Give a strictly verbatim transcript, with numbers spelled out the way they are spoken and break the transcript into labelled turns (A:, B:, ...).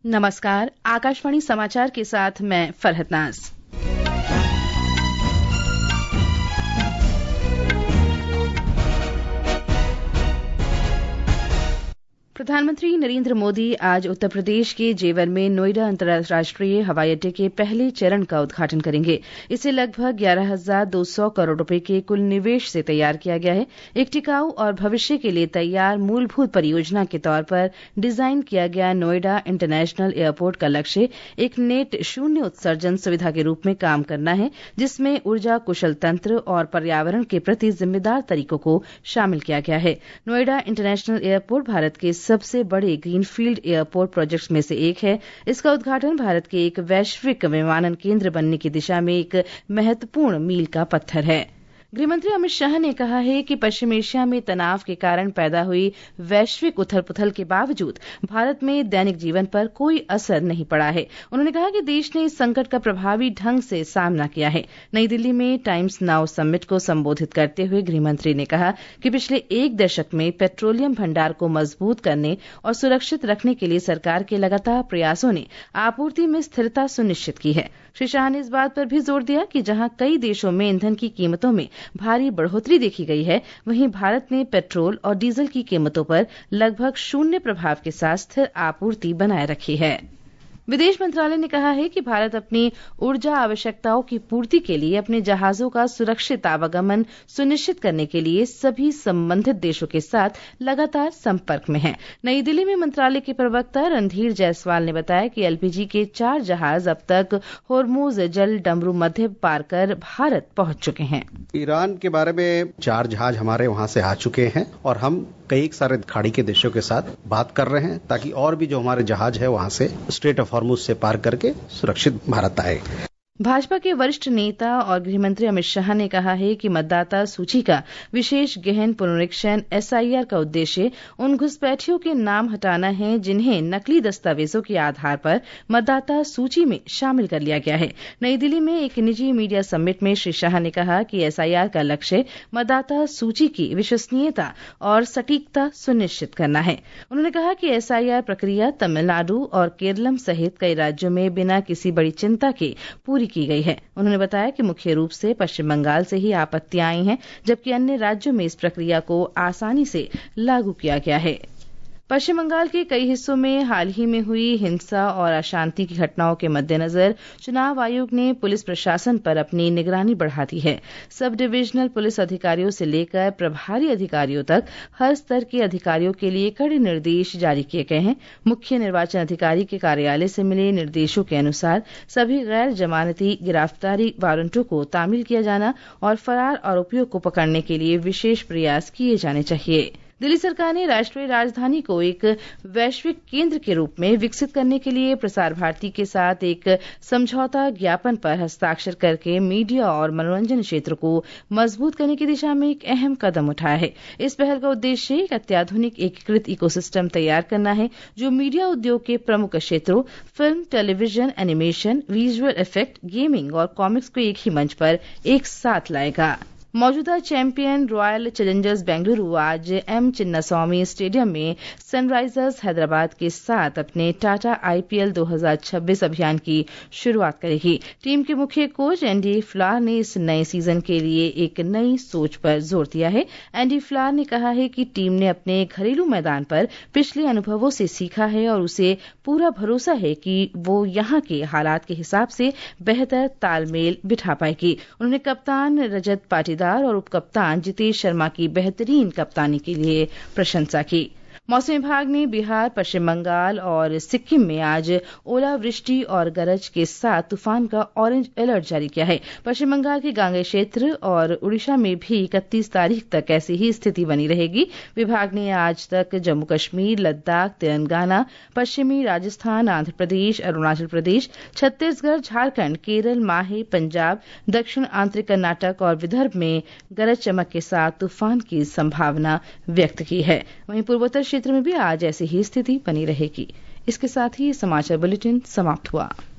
A: नमस्कार, आकाशवाणी समाचार के साथ मैं फरहत नाज। प्रधानमंत्री नरेंद्र मोदी आज उत्तर प्रदेश के जेवर में नोएडा अंतर्राष्ट्रीय हवाई अड्डे के पहले चरण का उद्घाटन करेंगे। इसे लगभग ग्यारह हजार दो सौ करोड़ रुपए के कुल निवेश से तैयार किया गया है। एक टिकाऊ और भविष्य के लिए तैयार मूलभूत परियोजना के तौर पर डिजाइन किया गया नोएडा इंटरनेशनल एयरपोर्ट का लक्ष्य एक नेट शून्य उत्सर्जन सुविधा के रूप में काम करना है, जिसमें ऊर्जा कुशल तंत्र और पर्यावरण के प्रति जिम्मेदार तरीकों को शामिल किया गया है। नोएडा इंटरनेशनल एयरपोर्ट भारत के सबसे बड़े ग्रीनफील्ड एयरपोर्ट प्रोजेक्ट्स में से एक है। इसका उद्घाटन भारत के एक वैश्विक विमानन केंद्र बनने की दिशा में एक महत्वपूर्ण मील का पत्थर है। गृहमंत्री अमित शाह ने कहा है कि पश्चिम एशिया में तनाव के कारण पैदा हुई वैश्विक उथल पुथल के बावजूद भारत में दैनिक जीवन पर कोई असर नहीं पड़ा है। उन्होंने कहा कि देश ने इस संकट का प्रभावी ढंग से सामना किया है। नई दिल्ली में टाइम्स नाउ समिट को संबोधित करते हुए गृहमंत्री ने कहा कि पिछले एक दशक में पेट्रोलियम भंडार को मजबूत करने और सुरक्षित रखने के लिए सरकार के लगातार प्रयासों ने आपूर्ति में स्थिरता सुनिश्चित की है। श्री शाह ने इस बात पर भी जोर दिया कि जहां कई देशों में ईंधन की कीमतों में भारी बढ़ोतरी देखी गई है, वहीं भारत ने पेट्रोल और डीजल की कीमतों पर लगभग शून्य प्रभाव के साथ स्थिर आपूर्ति बनाए रखी है। विदेश मंत्रालय ने कहा है कि भारत अपनी ऊर्जा आवश्यकताओं की पूर्ति के लिए अपने जहाजों का सुरक्षित आवागमन सुनिश्चित करने के लिए सभी संबंधित देशों के साथ लगातार संपर्क में है। नई दिल्ली में मंत्रालय के प्रवक्ता रणधीर जायसवाल ने बताया कि एलपीजी के चार जहाज अब तक होर्मुज जल डमरू मध्य पार कर भारत पहुंच चुके हैं।
B: ईरान के बारे में चार जहाज हमारे वहां से आ चुके हैं और हम कई सारे खाड़ी के देशों के साथ बात कर रहे हैं ताकि और भी जो हमारे जहाज है वहां से स्ट्रेट ऑफ हॉर्मुज से पार करके सुरक्षित भारत आए।
A: भाजपा के वरिष्ठ नेता और गृहमंत्री अमित शाह ने कहा है कि मतदाता सूची का विशेष गहन पुनरीक्षण एसआईआर का उद्देश्य उन घुसपैठियों के नाम हटाना है जिन्हें नकली दस्तावेजों के आधार पर मतदाता सूची में शामिल कर लिया गया है। नई दिल्ली में एक निजी मीडिया समिट में श्री शाह ने कहा कि एसआईआर का लक्ष्य मतदाता सूची की विश्वसनीयता और सटीकता सुनिश्चित करना है। उन्होंने कहा कि एसआईआर प्रक्रिया तमिलनाडु और केरलम सहित कई राज्यों में बिना किसी बड़ी चिंता के पूरी की गई है। उन्होंने बताया कि मुख्य रूप से पश्चिम बंगाल से ही आपत्तियां आई हैं, जबकि अन्य राज्यों में इस प्रक्रिया को आसानी से लागू किया गया है। पश्चिम बंगाल के कई हिस्सों में हाल ही में हुई हिंसा और अशांति की घटनाओं के मद्देनजर चुनाव आयोग ने पुलिस प्रशासन पर अपनी निगरानी बढ़ा दी है। सब डिविजनल पुलिस अधिकारियों से लेकर प्रभारी अधिकारियों तक हर स्तर के अधिकारियों के लिए कड़े निर्देश जारी किए गए हैं। मुख्य निर्वाचन अधिकारी के कार्यालय से मिले निर्देशों के अनुसार सभी गैर जमानती गिरफ्तारी वारंटों को तामील किया जाना और फरार आरोपियों को पकड़ने के लिए विशेष प्रयास किए जाने चाहिए। दिल्ली सरकार ने राष्ट्रीय राजधानी को एक वैश्विक केंद्र के रूप में विकसित करने के लिए प्रसार भारती के साथ एक समझौता ज्ञापन पर हस्ताक्षर करके मीडिया और मनोरंजन क्षेत्र को मजबूत करने की दिशा में एक अहम कदम उठाया है। इस पहल का उद्देश्य एक अत्याधुनिक एकीकृत इकोसिस्टम तैयार करना है जो मीडिया उद्योग के प्रमुख क्षेत्रों film, television, animation, visual effect, gaming और कॉमिक्स को एक ही मंच पर एक साथ लाएगा। मौजूदा चैंपियन रॉयल चैलेंजर्स बेंगलुरु आज एम चिन्नास्वामी स्टेडियम में सनराइजर्स हैदराबाद के साथ अपने टाटा आईपीएल दो हज़ार छब्बीस अभियान की शुरुआत करेगी। टीम के मुख्य कोच एंडी फ्लार ने इस नए सीजन के लिए एक नई सोच पर जोर दिया है। एंडी फ्लार ने कहा है कि टीम ने अपने घरेलू मैदान पर पिछले अनुभवों से सीखा है और उसे पूरा भरोसा है कि वो यहाँ के हालात के हिसाब से बेहतर तालमेल बिठा पाएगी। उन्होंने कप्तान रजत पाटीदार और उपकप्तान जितेश शर्मा की बेहतरीन कप्तानी के लिए प्रशंसा की। मौसम विभाग ने बिहार, पश्चिम बंगाल और सिक्किम में आज ओलावृष्टि और गरज के साथ तूफान का ऑरेंज अलर्ट जारी किया है। पश्चिम बंगाल के गांगे क्षेत्र और उड़ीसा में भी इकतीस तारीख तक ऐसी ही स्थिति बनी रहेगी। विभाग ने आज तक जम्मू कश्मीर, लद्दाख, तेलंगाना, पश्चिमी राजस्थान, आंध्र प्रदेश, अरुणाचल प्रदेश, छत्तीसगढ़, झारखंड, केरल, माहे, पंजाब, दक्षिण आंतरिक कर्नाटक और विदर्भ में गरज चमक के साथ तूफान की संभावना व्यक्त की है। वहीं पूर्वोत्तर क्षेत्र में भी आज ऐसी ही स्थिति बनी रहेगी। इसके साथ ही समाचार बुलेटिन समाप्त हुआ।